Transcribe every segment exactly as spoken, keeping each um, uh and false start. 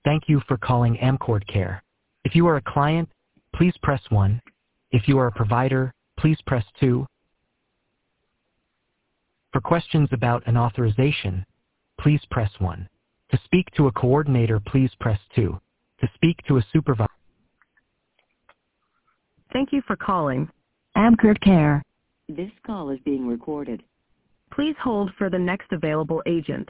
Thank you for calling Amcord Care. If you are a client, please press one. If you are a provider, please press two. For questions about an authorization, please press one. To speak to a coordinator, please press two. To speak to a supervisor. Thank you for calling Amcord Care. This call is being recorded. Please hold for the next available agent.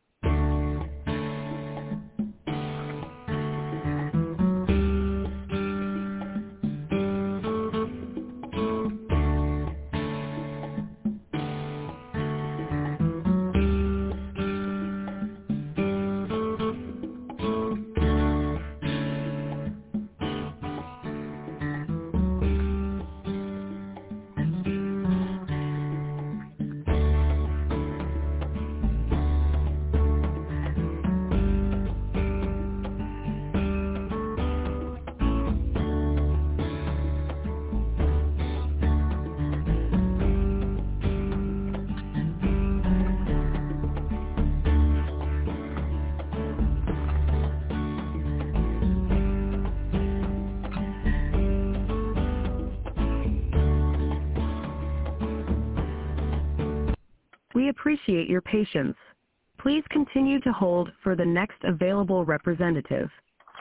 We appreciate your patience. Please continue to hold for the next available representative.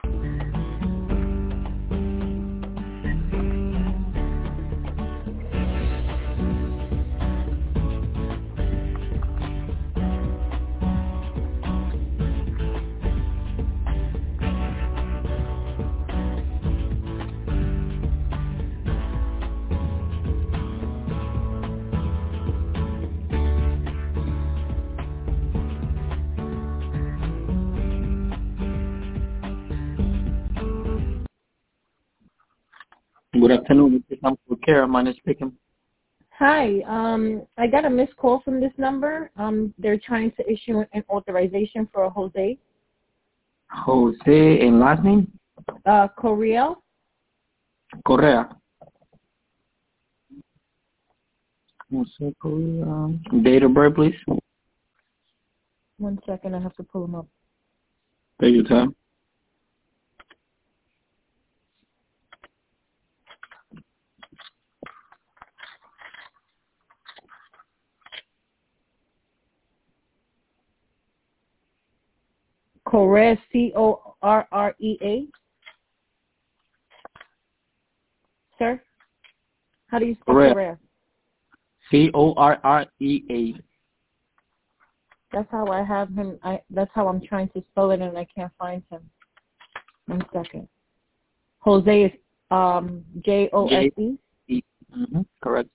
Good afternoon. This is Amcord Care. My name is speaking. Hi, um, I got a missed call from this number. Um, they're trying to issue an authorization for a Jose. Jose, and last name? Uh, Correa. Correa. Jose Correa. Date of birth, please. One second, I have to pull him up. Take your time. Correa, C O R R E A. Sir, how do you spell Correa. Correa? C O R R E A. That's how I have him. I that's how I'm trying to spell it, and I can't find him. One second. Jose is um J O S E. Mm-hmm. Correct.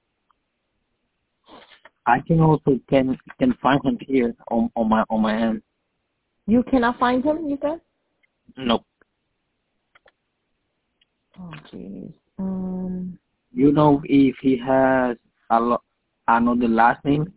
I can also can can find him here on on my on my end. You cannot find him, you said? No. Oh jeez. Um. You know if he has a lo- another last name?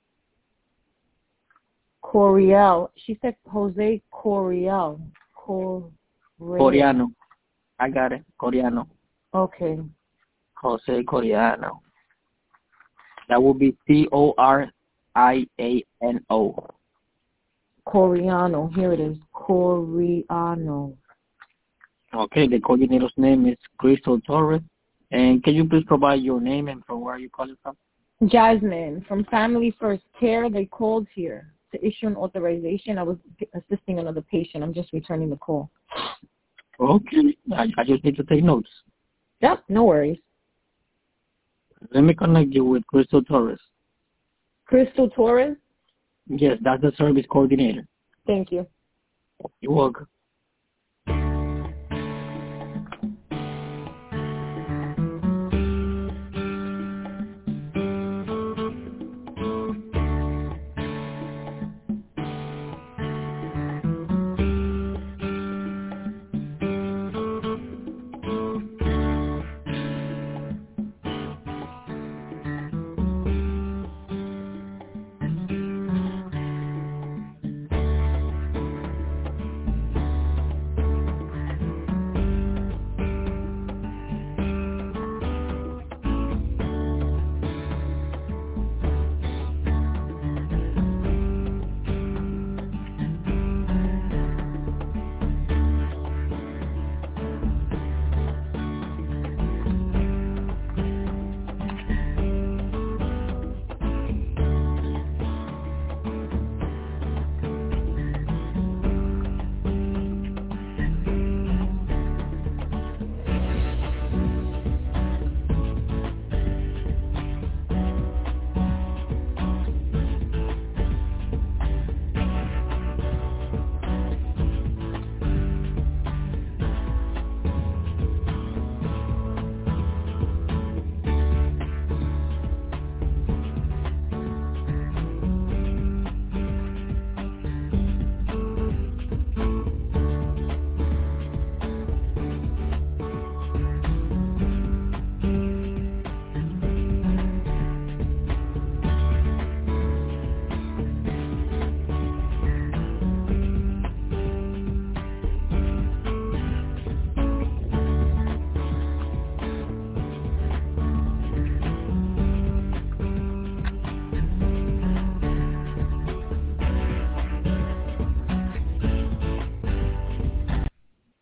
Coriel. She said Jose Coriel. Cor. Coreano. I got it. Coreano. Okay. Jose Coreano. That would be C O R I A N O. Coriano. Here it is. Coriano. Okay, the coordinator's name is Crystal Torres. And can you please provide your name and from where are you calling from? Jasmine from Family First Care. They called here to issue an authorization. I was assisting another patient. I'm just returning the call. Okay. I, I just need to take notes. Yep, no worries. Let me connect you with Crystal Torres. Crystal Torres? Yes, that's the service coordinator. Thank you. You're welcome.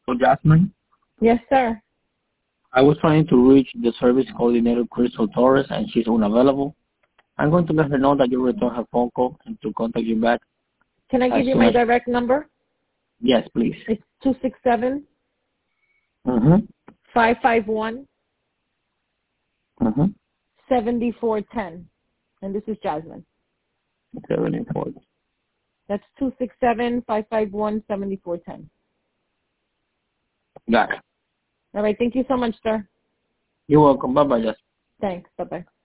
So, Jasmine, Yes, sir. I was trying to reach the service coordinator, Crystal Torres, and she's unavailable. I'm going to let her know that you returned her phone call and to contact you back. Can I give you my direct number? Yes, please. It's two six seven, Mm-hmm. five five one, Mm-hmm. seven four one zero. And this is Jasmine. Very important. That's two six seven, five five one, seven four one zero. Got it. All right. Thank you so much, sir. You're welcome. Bye-bye, Jasmine. Thanks. Bye-bye.